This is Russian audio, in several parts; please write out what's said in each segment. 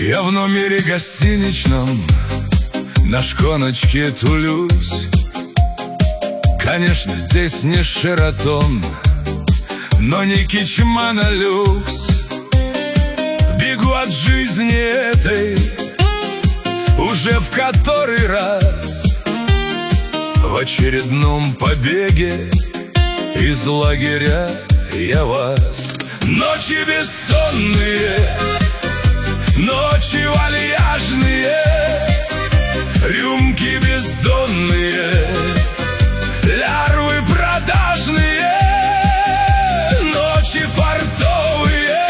Я в номере гостиничном на шконочке тулюсь. Конечно, здесь не Шератон, но не Кичман, а люкс. Бегу от жизни этой уже в который раз, в очередном побеге из лагеря я вас. Ночи бессонные, ночи вальяжные, рюмки бездонные, лярвы продажные, ночи фартовые,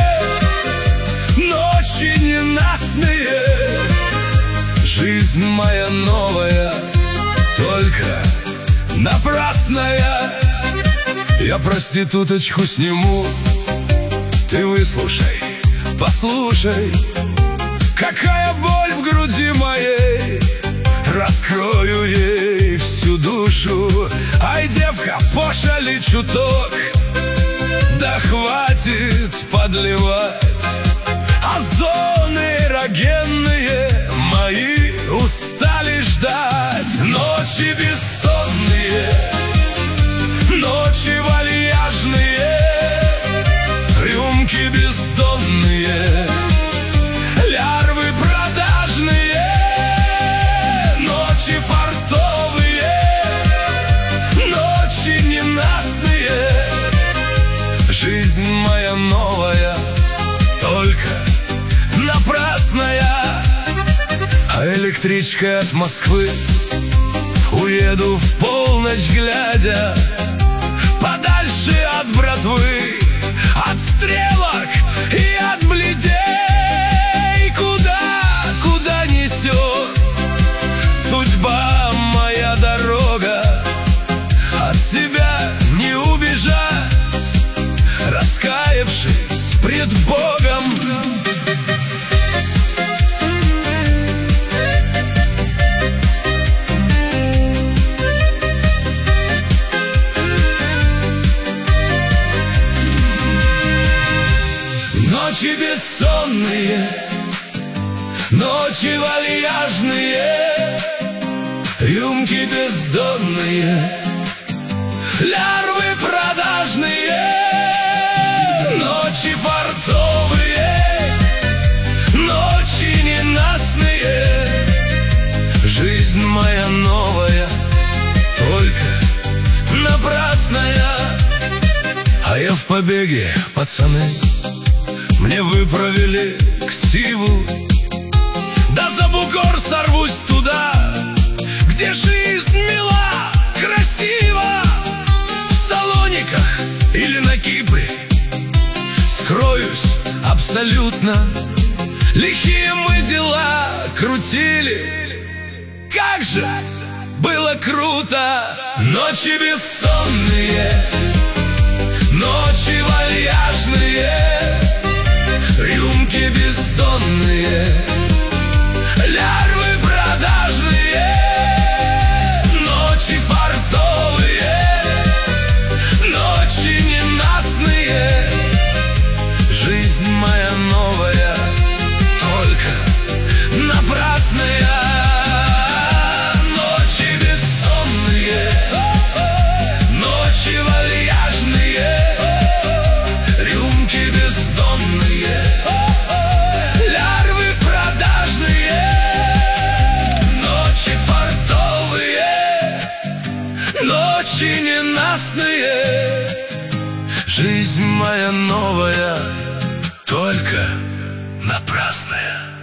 ночи ненастные. Жизнь моя новая, только напрасная. Я проституточку сниму, ты выслушай, послушай, какая боль в груди моей. Раскрою ей всю душу. Ай, девка, пошали чуток, да хватит подливать. Озоны эрогенные мои устали ждать. Ночи бессонные, ночи вальяжные, рюмки бездонные, лярвы продажные, ночи фартовые, ночи ненастные. Жизнь моя новая, только напрасная. А электричкой от Москвы уеду в полночь глядя, подальше от братвы, от стрелок и от бледей. Куда несет судьба моя дорога, от себя не убежать, раскаявшись пред Богом. Ночи бессонные, ночи вальяжные, рюмки бездонные, лярвы продажные, ночи фартовые, ночи ненастные. Жизнь моя новая, только напрасная. А я в побеге, пацаны, мне выправили ксиву. Да за бугор сорвусь туда, где жизнь мила, красива. В Салониках или на Кипре скроюсь абсолютно. Лихие мы дела крутили, как же было круто. Ночи бессонные, ночи вальяжные, рюмки бездонные, лярвы продажные, ночи фартовые, ночи ненастные. Жизнь моя новая, только напрасная. Ночи бессонные, ночи вальяжные, рюмки бездонные, лярвы продажные, ночи фартовые, ночи ненастные. Жизнь моя новая, только напрасная.